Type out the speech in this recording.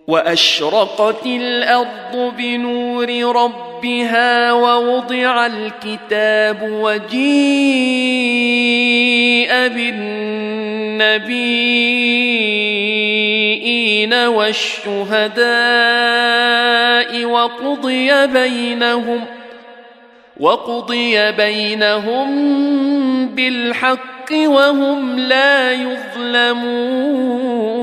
وأشرقت الأرض بنور ربها ووضع الكتاب وجيء بالنبيين والشهداء وقضي بينهم بالحق وهم لا يظلمون